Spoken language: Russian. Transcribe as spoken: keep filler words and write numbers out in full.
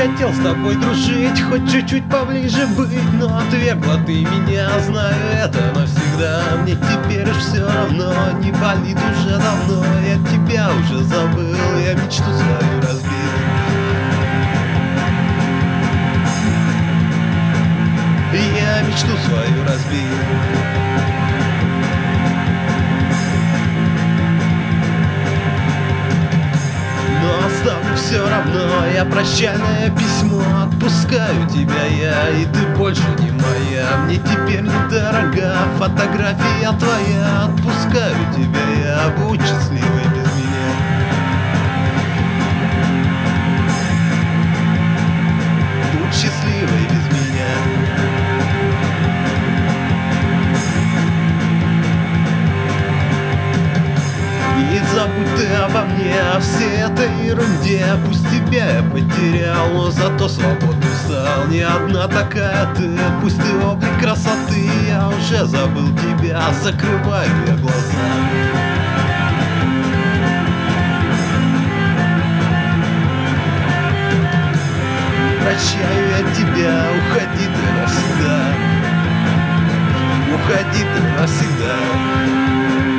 хотел с тобой дружить, хоть чуть-чуть поближе быть, но отвергла ты меня, знаю это навсегда. Мне теперь уж все равно, не болит уже давно, я тебя уже забыл, я мечту свою разбил. Я мечту свою разбил. Но оставлю все равно я прощальное письмо, отпускаю тебя я, и ты больше не моя. Мне теперь недорога фотография твоя, отпускаю тебя я, будь счастливой без меня. Будь счастливой без меня. И забудь ты обо мне, о всей этой ерунде. Пусть тебя я потерял, но зато свободным стал. Не одна такая ты, пусть ты облик красоты. Я уже забыл тебя, закрываю я глаза. Прощаю я тебя, уходи ты навсегда. Уходи ты навсегда.